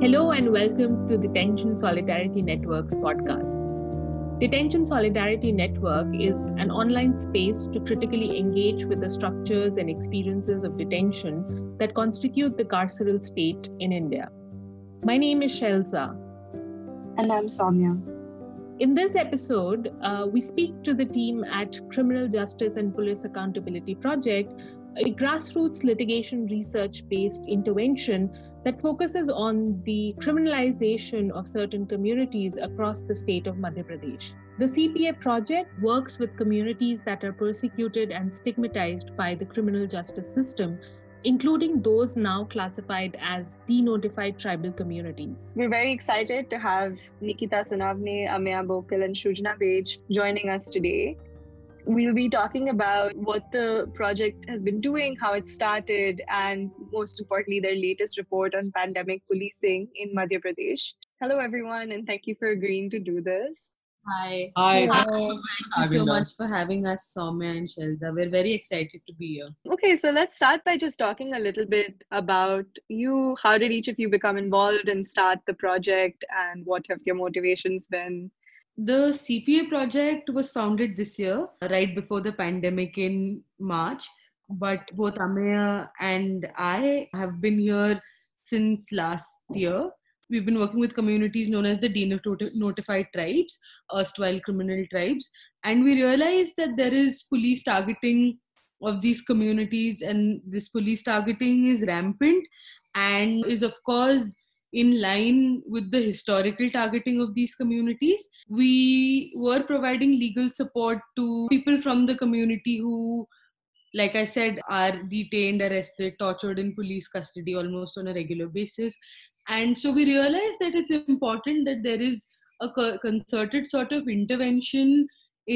Hello and welcome to Detention Solidarity Network's podcast. Detention Solidarity Network is an online space to critically engage with the structures and experiences of detention that constitute the carceral state in India. My name is Shelza. And I'm Soumya. In this episode, we speak to the team at Criminal Justice and Police Accountability Project, a grassroots litigation research-based intervention that focuses on the criminalization of certain communities across the state of Madhya Pradesh. The CPA project works with communities that are persecuted and stigmatized by the criminal justice system, including those now classified as denotified tribal communities. We're very excited to have Nikita Sanavne, Ameya Bokal, and Shrujana Bej joining us today. We'll be talking about what the project has been doing, how it started, and most importantly, their latest report on pandemic policing in Madhya Pradesh. Hello, everyone, and thank you for agreeing to do this. Hi. Hi. Thank you so much for having us, Soumya and Shelza. We're very excited to be here. Okay, so let's start by just talking a little bit about you. How did each of you become involved and start the project, and what have your motivations been? The CPA project was founded this year, right before the pandemic in March. But both Ameya and I have been here since last year. We've been working with communities known as the denotified tribes, erstwhile criminal tribes. And we realized that there is police targeting of these communities, and this police targeting is rampant and is, of course, in line with the historical targeting of these communities. We were providing legal support to people from the community who, like I said, are detained, arrested, tortured in police custody almost on a regular basis. And so we realized that it's important that there is a concerted sort of intervention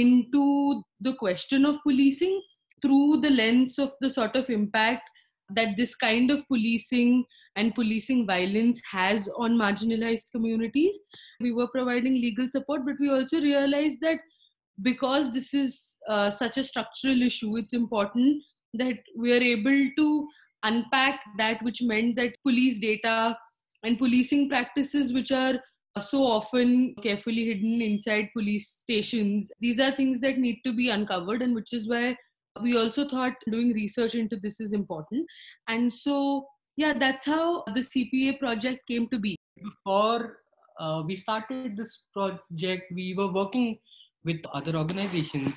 into the question of policing through the lens of the sort of impact that this kind of policing and policing violence has on marginalized communities. We were providing legal support, but we also realized that because this is such a structural issue, it's important that we are able to unpack that, which meant that police data and policing practices, which are so often carefully hidden inside police stations, these are things that need to be uncovered, and which is why we also thought doing research into this is important. And so, yeah, that's how the CPA project came to be. Before we started this project, we were working with other organizations.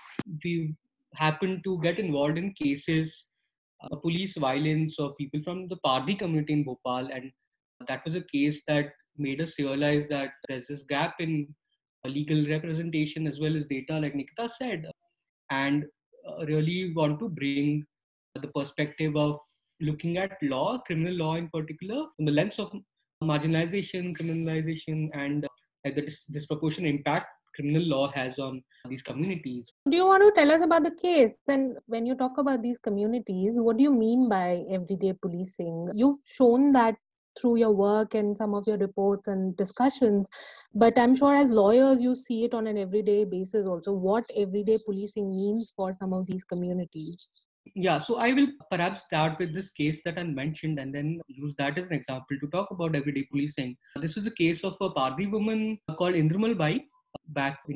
We happened to get involved in cases, police violence of people from the Pardi community in Bhopal, and that was a case that made us realize that there's this gap in legal representation as well as data, like Nikita said, and really want to bring the perspective of looking at law, criminal law in particular, from the lens of marginalization, criminalization, and the disproportionate impact criminal law has on these communities. Do you want to tell us about the case? And when you talk about these communities, what do you mean by everyday policing? You've shown that through your work and some of your reports and discussions, but I'm sure as lawyers you see it on an everyday basis also, what everyday policing means for some of these communities. Yeah, so I will perhaps start with this case that I mentioned and then use that as an example to talk about everyday policing. This was a case of a Pardi woman called Indramal Bai back in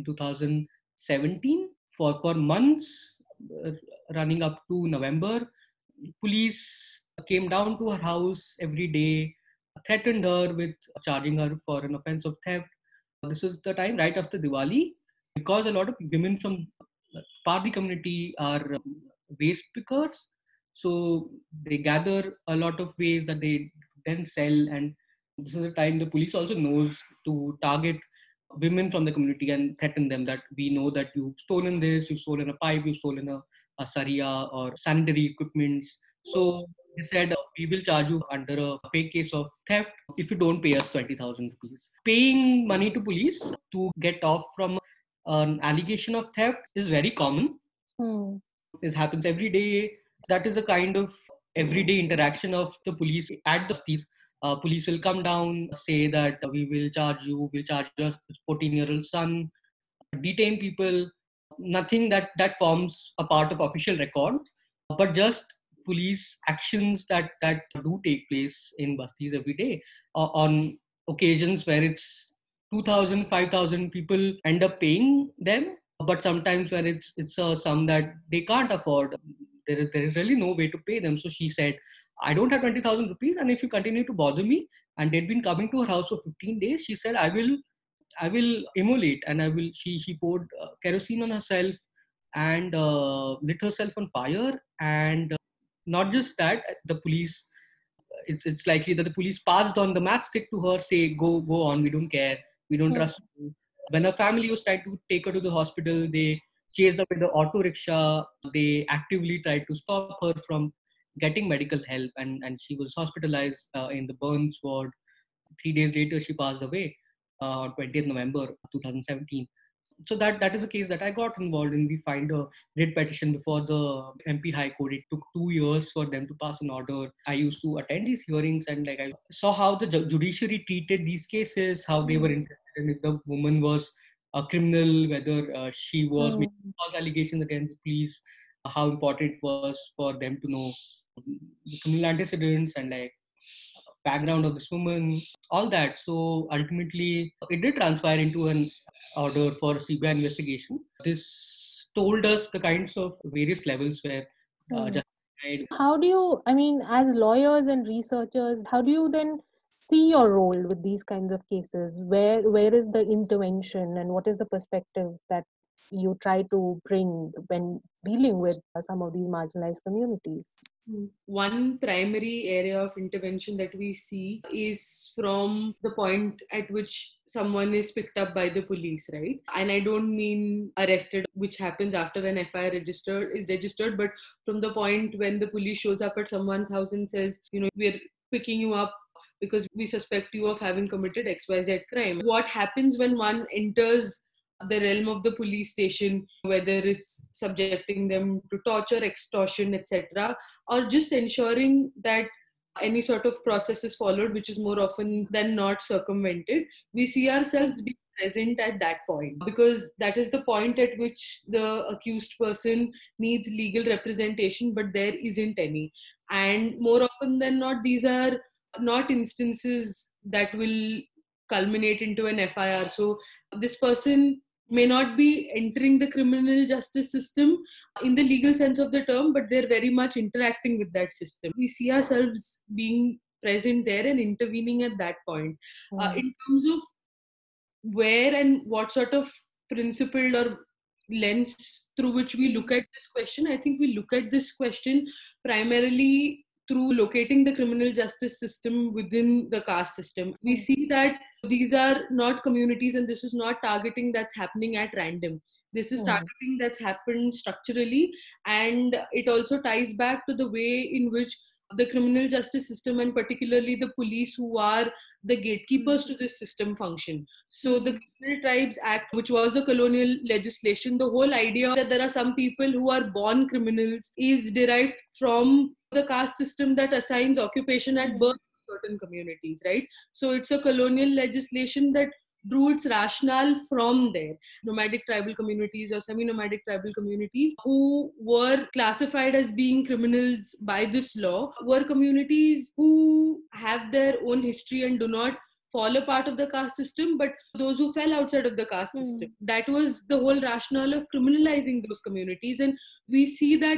2017. For months running up to November, police came down to her house every day, threatened her with charging her for an offense of theft. This was the time right after Diwali, because a lot of women from Pardi community are waste pickers. So they gather a lot of waste that they then sell, and this is a time the police also knows to target women from the community and threaten them that we know that you've stolen this, you've stolen a pipe, you've stolen a saria or sanitary equipments. So they said, we will charge you under a fake case of theft if you don't pay us 20,000 rupees. Paying money to police to get off from an allegation of theft is very common. This happens every day. That is a kind of everyday interaction of the police at the cities. Police will come down, say that we will charge you, we'll charge your 14-year-old son, detain people. Nothing that forms a part of official records, but just police actions that do take place in bastis every day, on occasions where it's 2,000, 5,000 people end up paying them, but sometimes where it's a sum that they can't afford. There is really no way to pay them. So she said, I don't have 20,000 rupees, and if you continue to bother me, and they'd been coming to her house for 15 days, she said, I will immolate, and I will. She poured kerosene on herself and lit herself on fire. And not just that, the police. It's likely that the police passed on the matchstick to her, say, go on, we don't care, we don't trust you. When her family was trying to take her to the hospital, they chased her with the auto rickshaw. They actively tried to stop her from getting medical help, and she was hospitalized in the burns ward. 3 days later, she passed away on 20th November 2017. So that is a case that I got involved in. We filed a writ petition before the MP High Court. It took 2 years for them to pass an order. I used to attend these hearings, and I saw how the judiciary treated these cases, how they were interested in if the woman was a criminal, whether she was making false allegations against the police, how important it was for them to know the criminal antecedents and background of this woman, all that. So ultimately, it did transpire into an order for CBI investigation. This told us the kinds of various levels where justice. How do you, I mean, as lawyers and researchers, how do you then see your role with these kinds of cases? Where is the intervention, and what is the perspective that you try to bring when dealing with some of these marginalized communities? One primary area of intervention that we see is from the point at which someone is picked up by the police, right? And I don't mean arrested, which happens after an FIR is registered, but from the point when the police shows up at someone's house and says, we're picking you up because we suspect you of having committed XYZ crime. What happens when one enters the realm of the police station, whether it's subjecting them to torture, extortion, etc., or just ensuring that any sort of process is followed, which is more often than not circumvented, we see ourselves being present at that point, because that is the point at which the accused person needs legal representation, but there isn't any. And more often than not, these are not instances that will culminate into an FIR. So this person may not be entering the criminal justice system in the legal sense of the term, but they're very much interacting with that system. We see ourselves being present there and intervening at that point. In terms of where and what sort of principle or lens through which we look at this question, I think we look at this question primarily through locating the criminal justice system within the caste system. We see that these are not communities, and this is not targeting that's happening at random. This is targeting that's happened structurally, and it also ties back to the way in which the criminal justice system, and particularly the police, who are the gatekeepers to this system, function. So the Criminal Tribes Act, which was a colonial legislation, the whole idea that there are some people who are born criminals is derived from the caste system that assigns occupation at birth to certain communities, right? So it's a colonial legislation that drew its rationale from there. Nomadic tribal communities or semi-nomadic tribal communities who were classified as being criminals by this law were communities who have their own history and do not fall a part of the caste system, but those who fell outside of the caste system. That was the whole rationale of criminalizing those communities, and we see that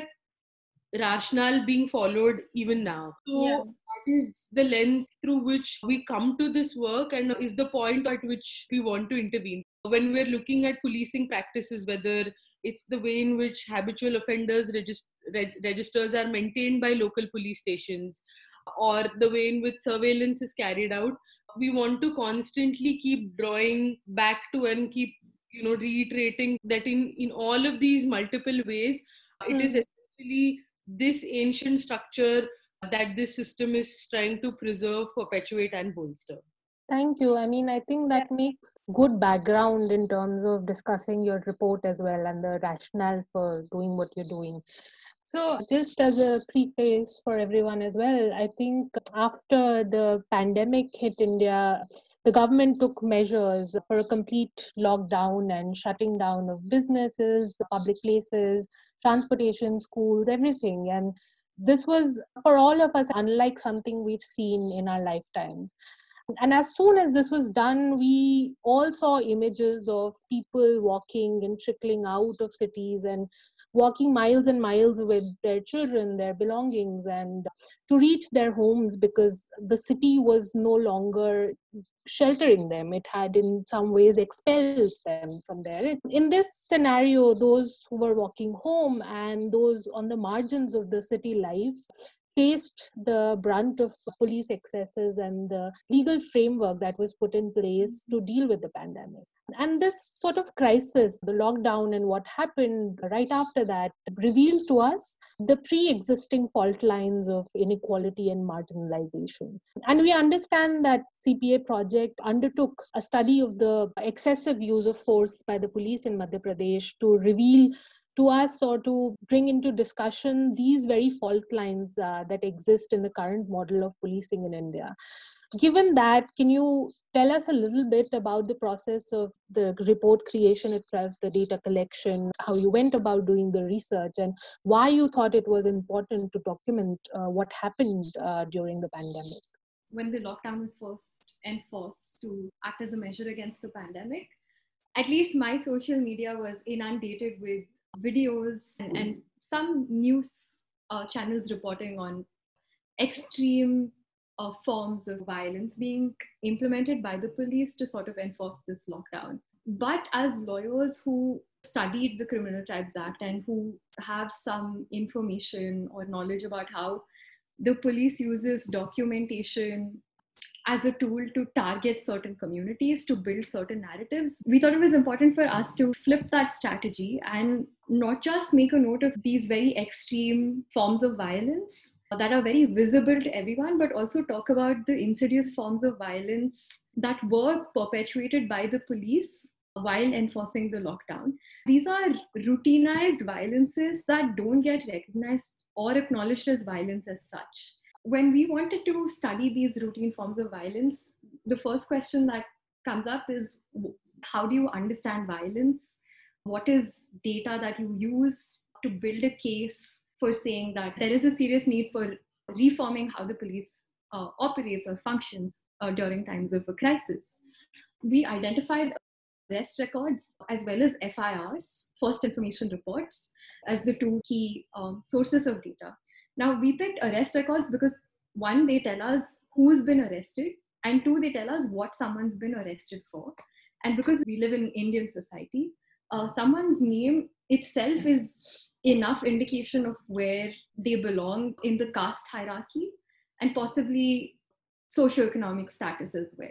rationale being followed even now. So that is the lens through which we come to this work, and is the point at which we want to intervene. When we're looking at policing practices, whether it's the way in which habitual offenders registers are maintained by local police stations, or the way in which surveillance is carried out, we want to constantly keep drawing back to and keep reiterating that in all of these multiple ways, it is essentially this ancient structure that this system is trying to preserve, perpetuate, and bolster. Thank you. I mean, I think that makes good background in terms of discussing your report as well and the rationale for doing what you're doing. So just as a preface for everyone as well, I think after the pandemic hit India, the government took measures for a complete lockdown and shutting down of businesses, the public places, transportation, schools, everything. And this was, for all of us, unlike something we've seen in our lifetimes. And as soon as this was done, we all saw images of people walking and trickling out of cities and walking miles and miles with their children, their belongings, and to reach their homes, because the city was no longer sheltering them. It had in some ways expelled them from there. In this scenario, those who were walking home and those on the margins of the city life faced the brunt of police excesses and the legal framework that was put in place to deal with the pandemic. And this sort of crisis, the lockdown and what happened right after that, revealed to us the pre-existing fault lines of inequality and marginalization. And we understand that CPA project undertook a study of the excessive use of force by the police in Madhya Pradesh to reveal to us or to bring into discussion these very fault lines that exist in the current model of policing in India. Given that, can you tell us a little bit about the process of the report creation itself, the data collection, how you went about doing the research, and why you thought it was important to document what happened during the pandemic? When the lockdown was first enforced to act as a measure against the pandemic, at least my social media was inundated with videos and some news channels reporting on extreme forms of violence being implemented by the police to sort of enforce this lockdown. But as lawyers who studied the Criminal Tribes Act and who have some information or knowledge about how the police uses documentation as a tool to target certain communities, to build certain narratives, we thought it was important for us to flip that strategy and not just make a note of these very extreme forms of violence that are very visible to everyone, but also talk about the insidious forms of violence that were perpetuated by the police while enforcing the lockdown. These are routinized violences that don't get recognized or acknowledged as violence as such. When we wanted to study these routine forms of violence, the first question that comes up is, how do you understand violence? What is data that you use to build a case for saying that there is a serious need for reforming how the police operates or functions during times of a crisis? We identified arrest records as well as FIRs, first information reports, as the two key sources of data. Now, we picked arrest records because one, they tell us who's been arrested, and two, they tell us what someone's been arrested for. And because we live in Indian society, someone's name itself is enough indication of where they belong in the caste hierarchy and possibly socioeconomic status as well.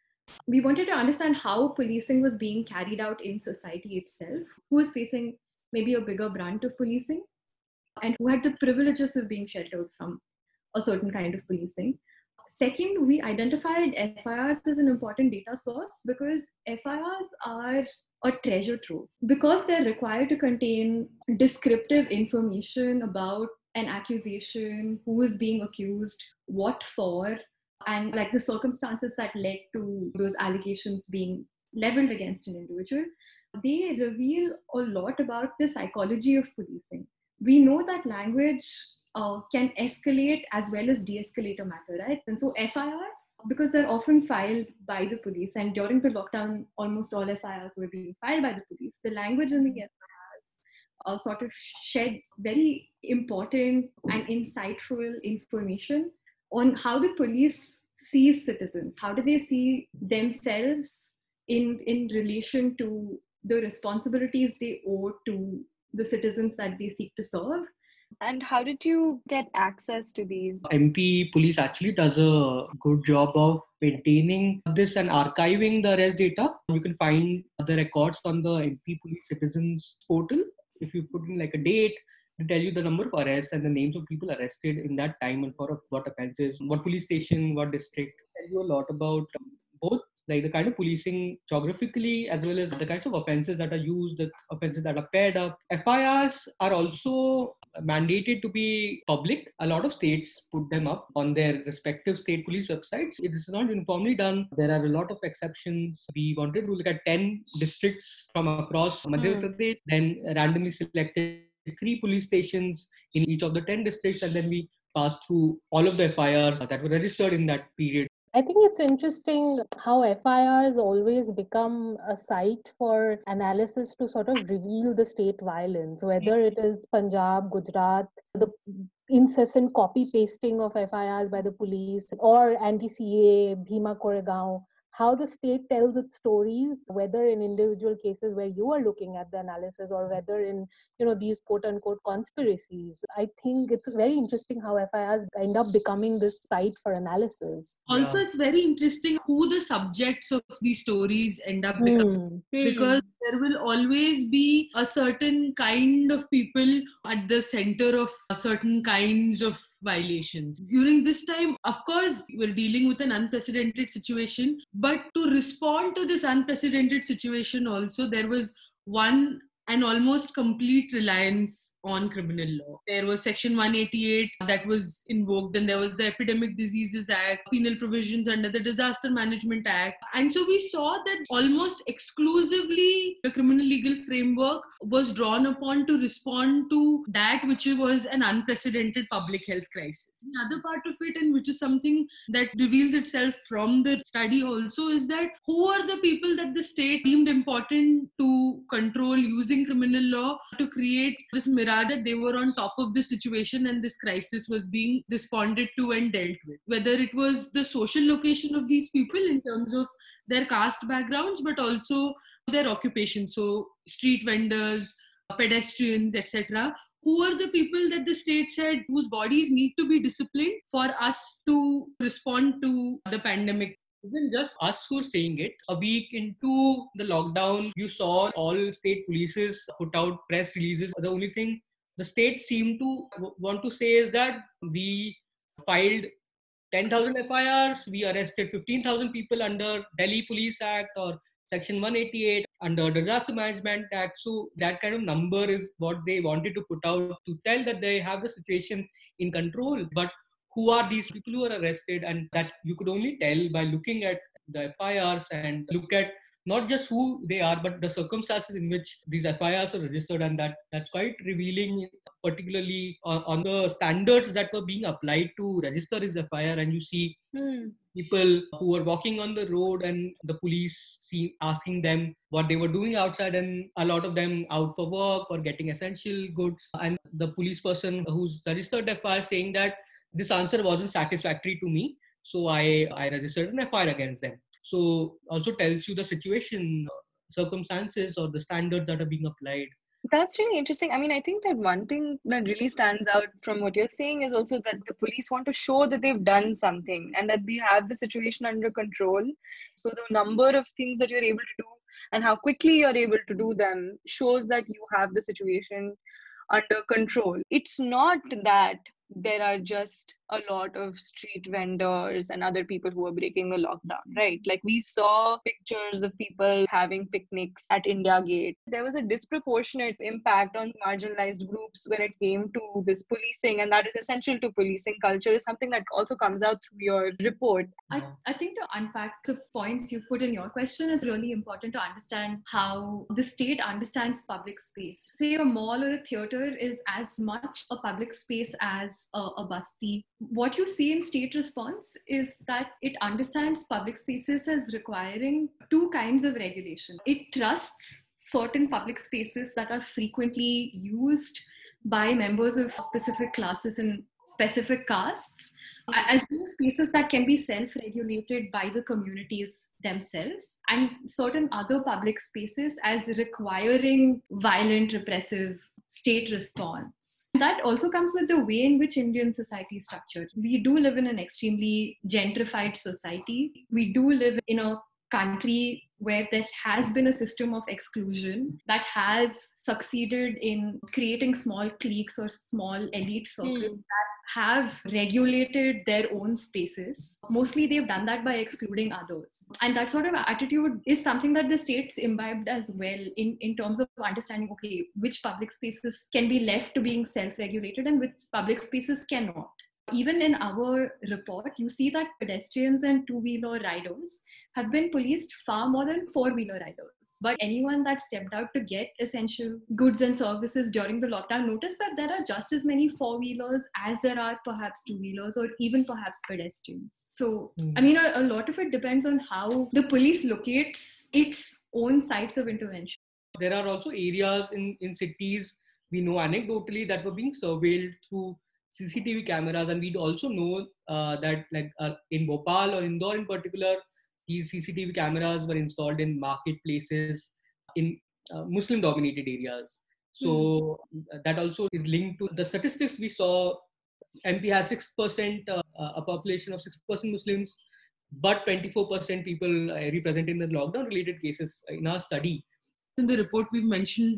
We wanted to understand how policing was being carried out in society itself, who was facing maybe a bigger brunt of policing, and who had the privileges of being sheltered from a certain kind of policing. Second, we identified FIRs as an important data source because FIRs are a treasure trove. Because they're required to contain descriptive information about an accusation, who is being accused, what for, and like the circumstances that led to those allegations being leveled against an individual, they reveal a lot about the psychology of policing. We know that language can escalate as well as de-escalate a matter, right? And so FIRs, because they're often filed by the police, and during the lockdown, almost all FIRs were being filed by the police, the language in the FIRs sort of shed very important and insightful information on how the police sees citizens. How do they see themselves in relation to the responsibilities they owe to the citizens that they seek to serve? And how did you get access to these? MP police actually does a good job of maintaining this and archiving the arrest data. You can find the records on the MP police citizens portal. If you put in like a date, to tell you the number of arrests and the names of people arrested in that time and for what offenses, what police station, what district. Tell you a lot about both like the kind of policing geographically as well as the kinds of offenses that are used, the offenses that are paired up. FIRs are also mandated to be public. A lot of states put them up on their respective state police websites. It is not uniformly done. There are a lot of exceptions. We wanted to look at 10 districts from across Madhya Pradesh, then randomly selected 3 police stations in each of the 10 districts, and then we passed through all of the FIRs that were registered in that period. I think it's interesting how FIRs always become a site for analysis to sort of reveal the state violence, whether it is Punjab, Gujarat, the incessant copy pasting of FIRs by the police, or anti-CA, Bhima Koregaon, how the state tells its stories, whether in individual cases where you are looking at the analysis or whether in, these quote unquote conspiracies. I think it's very interesting how FIRs end up becoming this site for analysis. Also, it's very interesting who the subjects of these stories end up becoming. Because there will always be a certain kind of people at the center of certain kinds of violations. During this time, of course, we're dealing with an unprecedented situation, but to respond to this unprecedented situation also, there was an almost complete reliance on criminal law. There was Section 188 that was invoked, and there was the Epidemic Diseases Act, penal provisions under the Disaster Management Act. And so we saw that almost exclusively the criminal legal framework was drawn upon to respond to that which was an unprecedented public health crisis. The other part of it, and which is something that reveals itself from the study also, is that who are the people that the state deemed important to control using criminal law to create this mirage that they were on top of the situation and this crisis was being responded to and dealt with. Whether it was the social location of these people in terms of their caste backgrounds, but also their occupation. So street vendors, pedestrians, etc. Who are the people that the state said whose bodies need to be disciplined for us to respond to the pandemic? Even just us who are saying it, a week into the lockdown, you saw all state polices put out press releases. The only thing the state seemed to want to say is that we filed 10,000 FIRs, we arrested 15,000 people under Delhi Police Act or Section 188 under Disaster Management Act. So that kind of number is what they wanted to put out to tell that they have the situation in control. But who are these people who are arrested? And that you could only tell by looking at the FIRs and look at not just who they are, but the circumstances in which these FIRs are registered. And that's quite revealing, particularly on the standards that were being applied to register his FIR. And you see people who were walking on the road and the police asking them what they were doing outside, and a lot of them out for work or getting essential goods. And the police person who's registered FIR saying that this answer wasn't satisfactory to me, so I registered an FIR against them. So also tells you the situation, circumstances, or the standards that are being applied. That's really interesting. I mean, I think that one thing that really stands out from what you're saying is also that the police want to show that they've done something and that they have the situation under control. So the number of things that you're able to do and how quickly you're able to do them shows that you have the situation under control. It's not that there are just a lot of street vendors and other people who are breaking the lockdown, right? Like we saw pictures of people having picnics at India Gate. There was a disproportionate impact on marginalized groups when it came to this policing, and that is essential to policing culture. Is something that also comes out through your report. I think to unpack the points you put in your question, it's really important to understand how the state understands public space. Say a mall or a theater is as much a public space as a basti. What you see in state response is that it understands public spaces as requiring two kinds of regulation. It trusts certain public spaces that are frequently used by members of specific classes and specific castes as being spaces that can be self-regulated by the communities themselves, and certain other public spaces as requiring violent, repressive state response. That also comes with the way in which Indian society is structured. We do live in an extremely gentrified society. We do live in a country where there has been a system of exclusion that has succeeded in creating small cliques or small elite circles that have regulated their own spaces. Mostly they've done that by excluding others. And that sort of attitude is something that the state's imbibed as well in terms of understanding, okay, which public spaces can be left to being self-regulated and which public spaces cannot. Even in our report, you see that pedestrians and two-wheeler riders have been policed far more than four-wheeler riders. But anyone that stepped out to get essential goods and services during the lockdown noticed that there are just as many four-wheelers as there are perhaps two-wheelers or even perhaps pedestrians. So, I mean, a lot of it depends on how the police locates its own sites of intervention. There are also areas in cities, we know anecdotally, that were being surveilled through CCTV cameras, and we'd also know that in Bhopal or Indore in particular, these CCTV cameras were installed in marketplaces in Muslim-dominated areas. So that also is linked to the statistics we saw. MP has 6%, a population of 6% Muslims, but 24% people representing the lockdown-related cases in our study. In the report, we've mentioned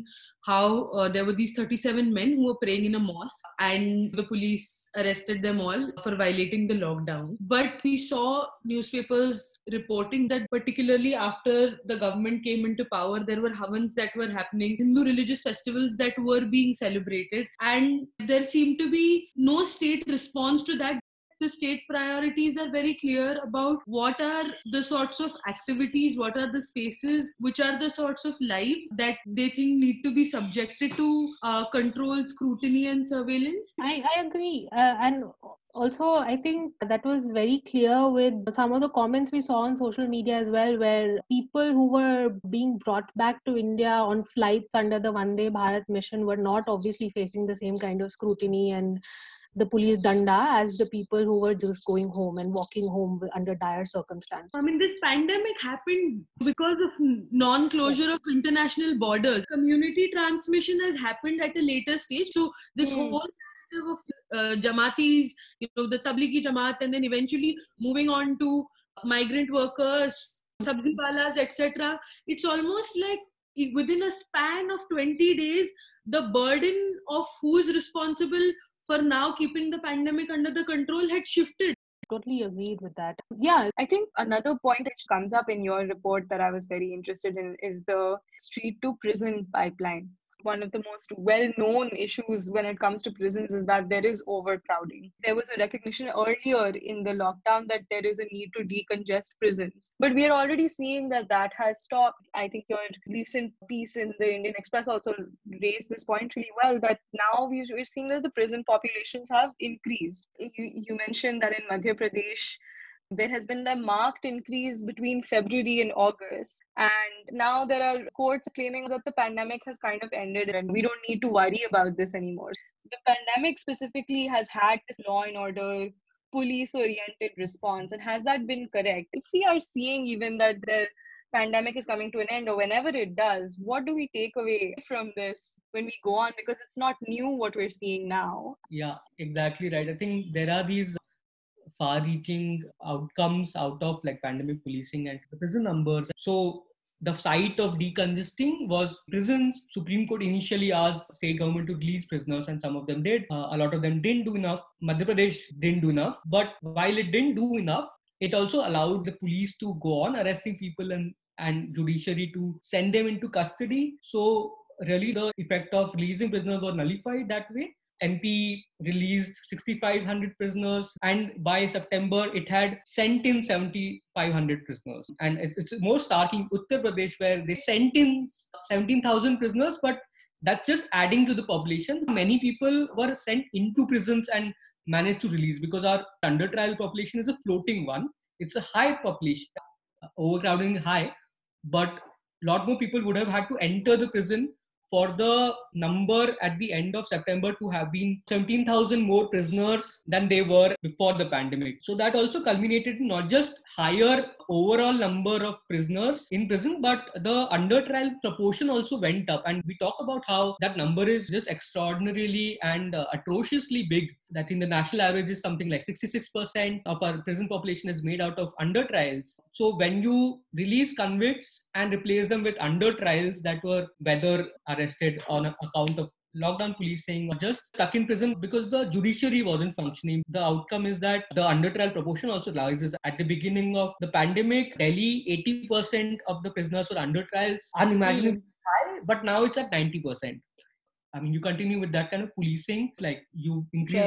how there were these 37 men who were praying in a mosque and the police arrested them all for violating the lockdown. But we saw newspapers reporting that particularly after the government came into power, there were havans that were happening, Hindu religious festivals that were being celebrated, and there seemed to be no state response to that. The state priorities are very clear about what are the sorts of activities, what are the spaces, which are the sorts of lives that they think need to be subjected to control, scrutiny and surveillance. I agree. And also, I think that was very clear with some of the comments we saw on social media as well, where people who were being brought back to India on flights under the Vande Bharat mission were not obviously facing the same kind of scrutiny and the police danda as the people who were just going home and walking home under dire circumstances. I mean, this pandemic happened because of non-closure of international borders. Community transmission has happened at a later stage. So this whole narrative of Jamaatis, the Tablighi Jamaat, and then eventually moving on to migrant workers, sabzi walas, etc. It's almost like within a span of 20 days, the burden of who's responsible for now keeping the pandemic under the control had shifted. Totally agreed with that. Yeah. I think another point which comes up in your report that I was very interested in is the street to prison pipeline. One of the most well-known issues when it comes to prisons is that there is overcrowding. There was a recognition earlier in the lockdown that there is a need to decongest prisons. But we are already seeing that has stopped. I think your recent piece in the Indian Express also raised this point really well, that now we're seeing that the prison populations have increased. You mentioned that in Madhya Pradesh, there has been a marked increase between February and August. And now there are courts claiming that the pandemic has kind of ended and we don't need to worry about this anymore. The pandemic specifically has had this law and order, police-oriented response. And has that been correct? If we are seeing even that the pandemic is coming to an end, or whenever it does, what do we take away from this when we go on? Because it's not new what we're seeing now. Yeah, exactly right. I think there are these far-reaching outcomes out of pandemic policing and the prison numbers. So the site of decongesting was prisons. Supreme Court initially asked state government to release prisoners, and some of them did. A lot of them didn't do enough. Madhya Pradesh didn't do enough. But while it didn't do enough, it also allowed the police to go on arresting people and judiciary to send them into custody. So really the effect of releasing prisoners was nullified that way. MP released 6,500 prisoners, and by September it had sent in 7,500 prisoners. And it's more stark in Uttar Pradesh, where they sent in 17,000 prisoners, but that's just adding to the population. Many people were sent into prisons and managed to release, because our under trial population is a floating one. It's a high population, overcrowding high, but a lot more people would have had to enter the prison for the number at the end of September to have been 17,000 more prisoners than they were before the pandemic. So that also culminated in not just higher overall number of prisoners in prison, but the under trial proportion also went up. And we talk about how that number is just extraordinarily and atrociously big. I think the national average is something like 66% of our prison population is made out of under trials. So when you release convicts and replace them with under trials that were whether arrested on account of lockdown policing or just stuck in prison because the judiciary wasn't functioning, the outcome is that the under trial proportion also rises. At the beginning of the pandemic, Delhi, 80% of the prisoners were under trials, unimaginably high, but now it's at 90%. I mean, you continue with that kind of policing, like you increase the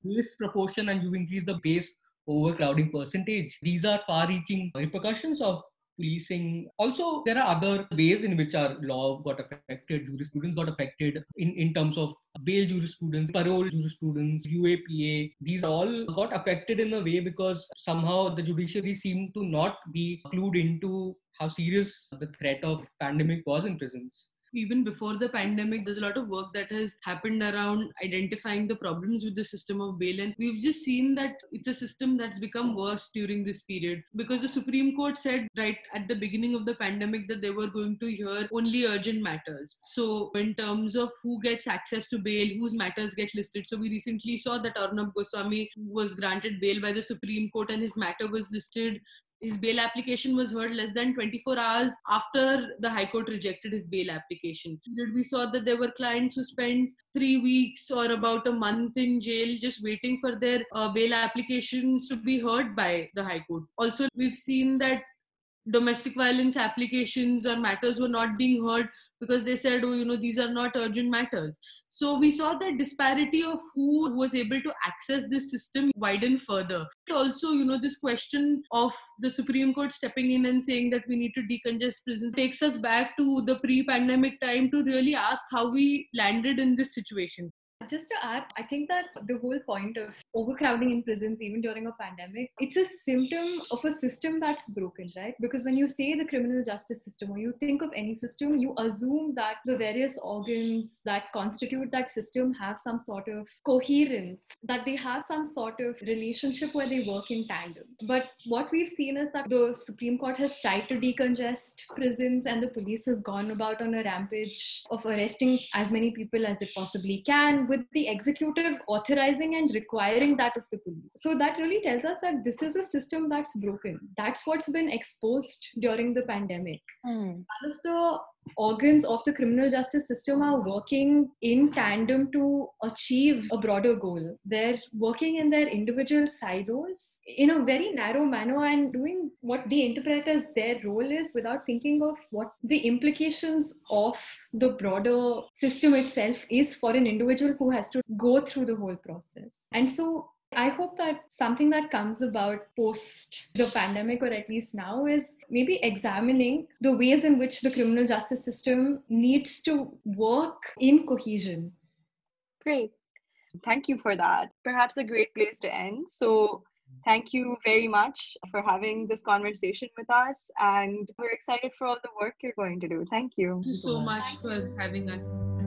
base proportion and you increase the base overcrowding percentage. These are far-reaching repercussions of policing. Also, there are other ways in which our law got affected, jurisprudence got affected in terms of bail jurisprudence, parole jurisprudence, UAPA. These all got affected in a way because somehow the judiciary seemed to not be clued into how serious the threat of pandemic was in prisons. Even before the pandemic, there's a lot of work that has happened around identifying the problems with the system of bail. And we've just seen that it's a system that's become worse during this period, because the Supreme Court said right at the beginning of the pandemic that they were going to hear only urgent matters. So in terms of who gets access to bail, whose matters get listed. So we recently saw that Arnab Goswami was granted bail by the Supreme Court and his matter was listed. His bail application was heard less than 24 hours after the High Court rejected his bail application. We saw that there were clients who spent 3 weeks or about a month in jail just waiting for their bail applications to be heard by the High Court. Also, we've seen that domestic violence applications or matters were not being heard because they said, these are not urgent matters. So we saw that disparity of who was able to access this system widen further. Also, this question of the Supreme Court stepping in and saying that we need to decongest prisons takes us back to the pre-pandemic time to really ask how we landed in this situation. Just to add, I think that the whole point of overcrowding in prisons, even during a pandemic, it's a symptom of a system that's broken, right? Because when you say the criminal justice system or you think of any system, you assume that the various organs that constitute that system have some sort of coherence, that they have some sort of relationship where they work in tandem. But what we've seen is that the Supreme Court has tried to decongest prisons and the police has gone about on a rampage of arresting as many people as it possibly can, with the executive authorizing and requiring that of the police. So that really tells us that this is a system that's broken. That's what's been exposed during the pandemic. None of the organs of the criminal justice system are working in tandem to achieve a broader goal. They're working in their individual silos in a very narrow manner and doing what they interpret as their role is without thinking of what the implications of the broader system itself is for an individual who has to go through the whole process. And so I hope that something that comes about post the pandemic, or at least now, is maybe examining the ways in which the criminal justice system needs to work in cohesion. Great. Thank you for that. Perhaps a great place to end. So thank you very much for having this conversation with us. And we're excited for all the work you're going to do. Thank you. Thank you so much for having us.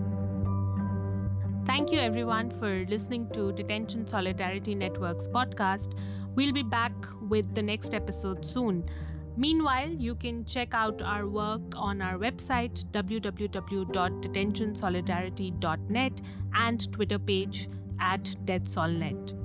Thank you everyone for listening to Detention Solidarity Network's podcast. We'll be back with the next episode soon. Meanwhile, you can check out our work on our website www.detentionsolidarity.net and Twitter page @DeadSolNet.